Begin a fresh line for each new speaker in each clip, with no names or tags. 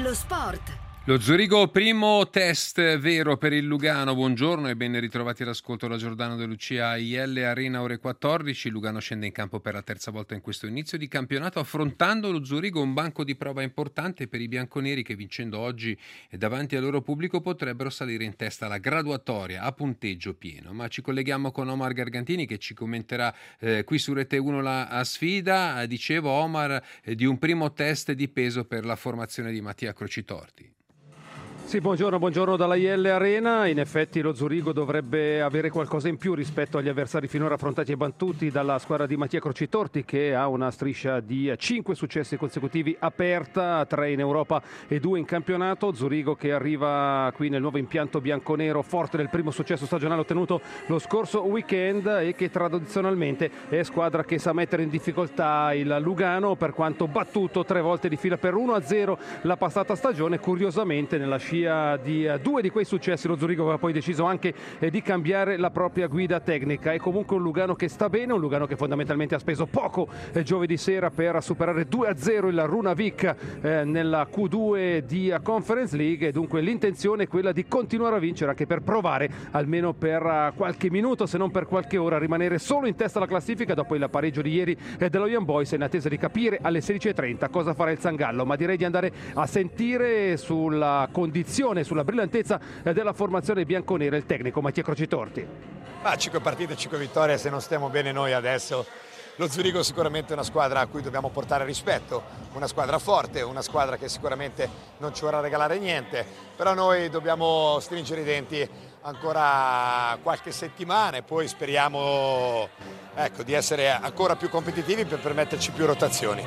Lo sport.
Lo Zurigo, primo test vero per il Lugano. Buongiorno e ben ritrovati all'ascolto da Giordano De Lucia. IL Arena ore 14. Lugano scende in campo per la terza volta in questo inizio di campionato, affrontando lo Zurigo, un banco di prova importante per i bianconeri che, vincendo oggi davanti al loro pubblico, potrebbero salire in testa alla graduatoria a punteggio pieno. Ma ci colleghiamo con Omar Gargantini che ci commenterà qui su Rete 1 la sfida. Dicevo, Omar, di un primo test di peso per la formazione di Mattia Crocitorti.
Sì, buongiorno dalla IL Arena. In effetti lo Zurigo dovrebbe avere qualcosa in più rispetto agli avversari finora affrontati e battuti dalla squadra di Mattia Crocitorti, che ha una striscia di 5 successi consecutivi aperta, 3 in Europa e 2 in campionato. Zurigo che arriva qui nel nuovo impianto bianconero forte del primo successo stagionale ottenuto lo scorso weekend e che tradizionalmente è squadra che sa mettere in difficoltà il Lugano, per quanto battuto 3 volte di fila per 1-0 la passata stagione. Curiosamente nella scia di 2 di quei successi lo Zurigo aveva poi deciso anche di cambiare la propria guida tecnica. È comunque un Lugano che sta bene, un Lugano che fondamentalmente ha speso poco giovedì sera per superare 2-0 il Runavik nella Q2 di Conference League, e dunque l'intenzione è quella di continuare a vincere, anche per provare almeno per qualche minuto, se non per qualche ora, a rimanere solo in testa alla classifica dopo il pareggio di ieri dello Young Boys, in attesa di capire alle 16:30 cosa farà il Sangallo. Ma direi di andare a sentire sulla condizione, sulla brillantezza della formazione bianconera il tecnico Mattia Crocitorti.
5 partite, 5 vittorie, se non stiamo bene noi adesso. Lo Zurigo è sicuramente una squadra a cui dobbiamo portare rispetto, una squadra forte, una squadra che sicuramente non ci vorrà regalare niente, però noi dobbiamo stringere i denti ancora qualche settimana e poi speriamo di essere ancora più competitivi per permetterci più rotazioni.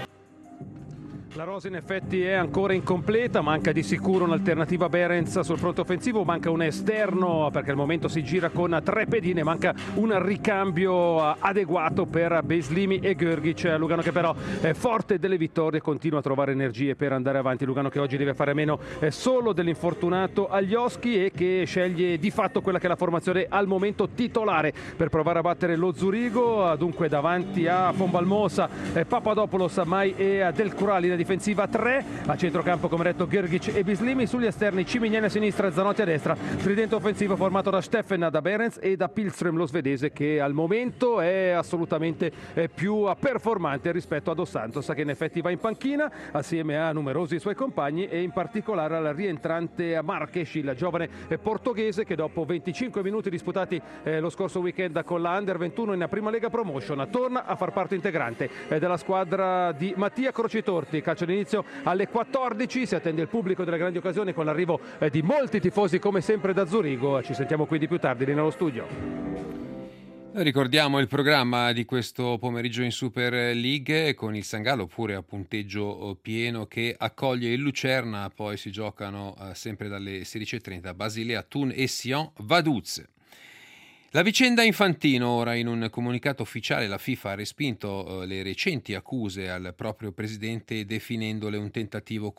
La rosa in effetti è ancora incompleta, manca di sicuro un'alternativa Behrens sul fronte offensivo, manca un esterno perché al momento si gira con 3 pedine, manca un ricambio adeguato per Beslimi e Görgic. Lugano che però è forte delle vittorie, continua a trovare energie per andare avanti. Lugano che oggi deve fare a meno solo dell'infortunato Aglioschi e che sceglie di fatto quella che è la formazione al momento titolare per provare a battere lo Zurigo. Dunque davanti a Fonbalmosa, Papadopoulos, Mai e Del Curali, difensiva 3, a centrocampo come detto Görgic e Bislimi, sugli esterni Cimignani a sinistra, Zanotti a destra, tridente offensivo formato da Steffen, da Behrens e da Pilström, lo svedese, che al momento è assolutamente più performante rispetto a Dos Santos, che in effetti va in panchina assieme a numerosi suoi compagni e in particolare al rientrante Marques, il giovane portoghese che dopo 25 minuti disputati lo scorso weekend con la Under 21 in Prima Lega Promotion torna a far parte integrante della squadra di Mattia Crocitorti. Calcio d'inizio alle 14, si attende il pubblico delle grandi occasioni con l'arrivo di molti tifosi come sempre da Zurigo. Ci sentiamo quindi più tardi lì nello studio.
Ricordiamo il programma di questo pomeriggio in Super League con il Sangallo pure a punteggio pieno che accoglie il Lucerna, poi si giocano sempre dalle 16:30 Basilea, Thun e Sion Vaduz. La vicenda Infantino. Ora, in un comunicato ufficiale la FIFA ha respinto le recenti accuse al proprio presidente, definendole un tentativo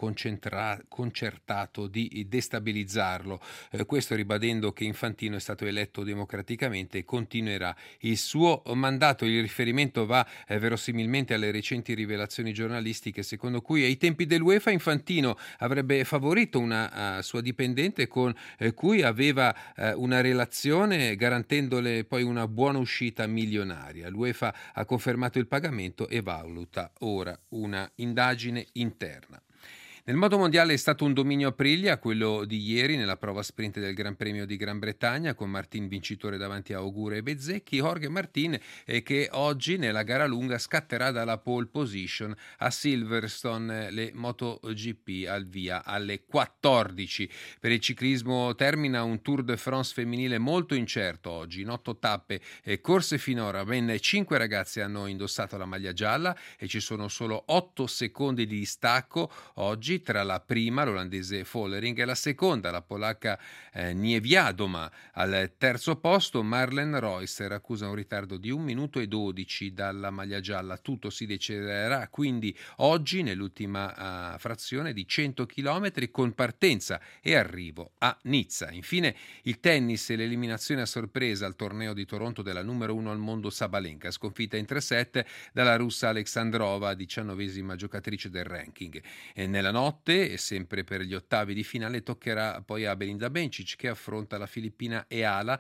concertato di destabilizzarlo, questo ribadendo che Infantino è stato eletto democraticamente e continuerà il suo mandato. Il riferimento va verosimilmente alle recenti rivelazioni giornalistiche secondo cui ai tempi dell'UEFA Infantino avrebbe favorito una sua dipendente con cui aveva una relazione, garantendo poi una buona uscita milionaria. L'UEFA ha confermato il pagamento e valuta ora una indagine interna. Nel moto mondiale è stato un dominio Aprilia, quello di ieri nella prova sprint del Gran Premio di Gran Bretagna, con Martin vincitore davanti a Augura e Bezzecchi. Jorge Martin che oggi nella gara lunga scatterà dalla pole position a Silverstone. Le MotoGP al via alle 14. Per il ciclismo termina un Tour de France femminile molto incerto oggi. In 8 tappe corse finora ben 5 ragazze hanno indossato la maglia gialla e ci sono solo 8 secondi di distacco oggi tra la prima, l'olandese Follering, e la seconda, la polacca Niewiadoma. Al terzo posto Marlen Reusser raccusa un ritardo di 1 minuto e 12 dalla maglia gialla. Tutto si deciderà quindi oggi nell'ultima frazione di 100 km con partenza e arrivo a Nizza. Infine il tennis e l'eliminazione a sorpresa al torneo di Toronto della numero 1 al mondo Sabalenka, sconfitta in 3 set dalla russa Alexandrova, 19ª giocatrice del ranking. Nella notte, e sempre per gli ottavi di finale, toccherà poi a Belinda Bencic, che affronta la filippina Eala,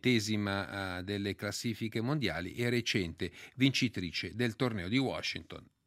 20ª delle classifiche mondiali e recente vincitrice del torneo di Washington.